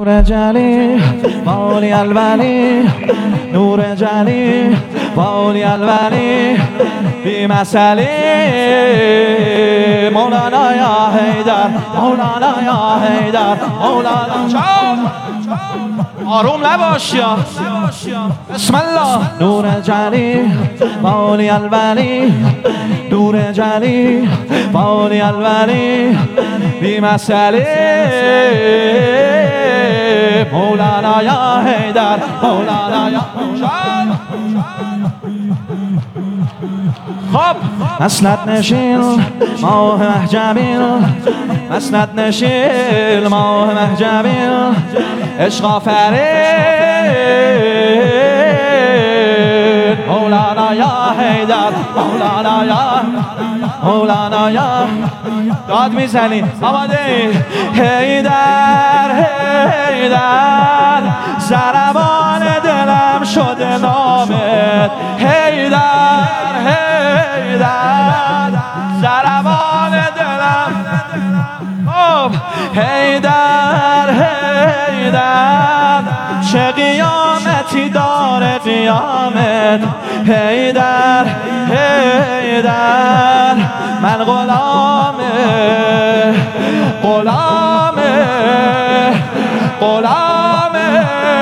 نور جلی والی الولی، نور جلی والی الولی، بی مسئله مولانا یا حیدر، مولانا یا حیدر، مولانا. آروم نباش یا بسم الله. نور جلی والی الولی، نور جلی والی الولی، بی مسئله مولانا یا حیدر، مولانا یا خب. مسند نشین ماه محجبین، مسند نشین ماه محجبین، عشق آفرین مولانا یا حیدر، مولانا یا مولانا یا. داد میزنی آماده حیدر حیدر، ضربان دلم شده نامت حیدر حیدر، ضربان دلم حیدر حیدر، چه قیامتی داره قیامت حیدر حیدر، من غلامه غلامه غلامه،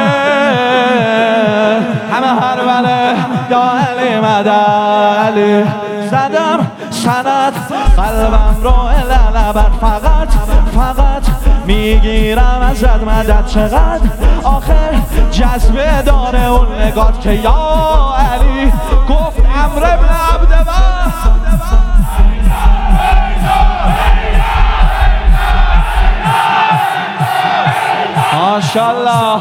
همه هربله یا علی مدلی، زدم سند قلبم رو لبر، فقط فقط میگیرم ازت مدد، چقدر آخه جذبه داره اون نگات که یا علی گفت امر ابن عبدالله. ماشاءالله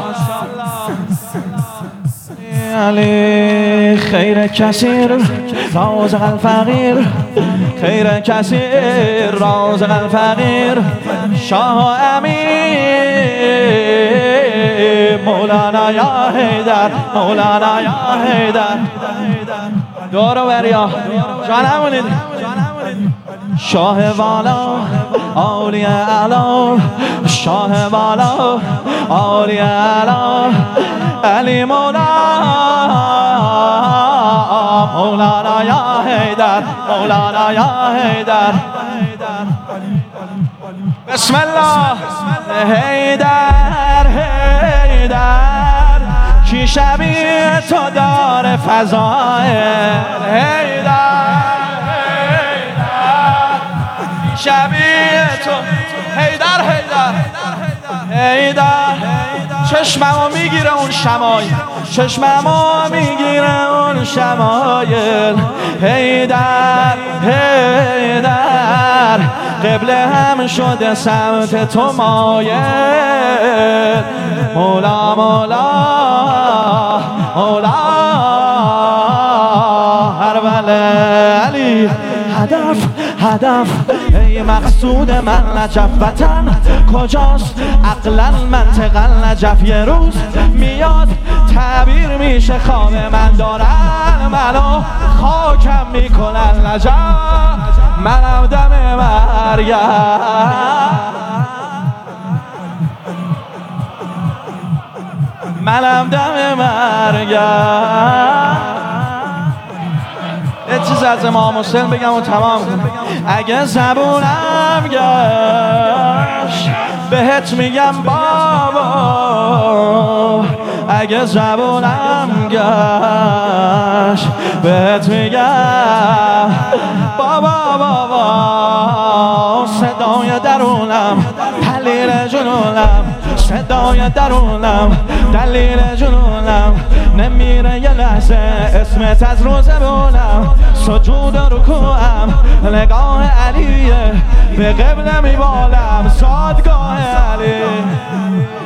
علی خیر کثیر رازق الفقیر، خیر کثیر رازق الفقیر، شاه امیر مولانا یا حیدر، مولانا یا حیدر. دورو بریا جانمونید شاه والا اولیاء اعلا، شاه والا اولیاء اعلا، علی مولانا مولانا یا حیدر، مولانا یا حیدر. بسم الله. حیدر حیدر، کی شبیه تو داره فضائل حیدر حیدر، شبیه تو حیدر حیدر حیدر. چشممو میگیره اون شمایل، چشممو میگیره اون شمایل حیدر حیدر، قبله هم شده سمت تو مایل مولا مولا مولا هرول علی. هدف هدف ای مقصود من نجف، وطن کجاست عقلا منطقا نجف، یه روز میاد تعبیر میشه خواب من، دارن منو خاکم میکنن نجف، منم دم مرگم، منم دم مرگم. یه چیز از امام حسین بگم و تمام کنم. اگه زبونم گشت بهت میگم بابا، اگه زبونم گشت بهت میگم بابا بابا، صدای درونم دلیل جنونم، صدای درونم دلیل جنونم، نمیره یه لحظه اسمت از روزه بونم، سجود رکوعم نگاه علیه، به قبله میبالم زادگاه علی.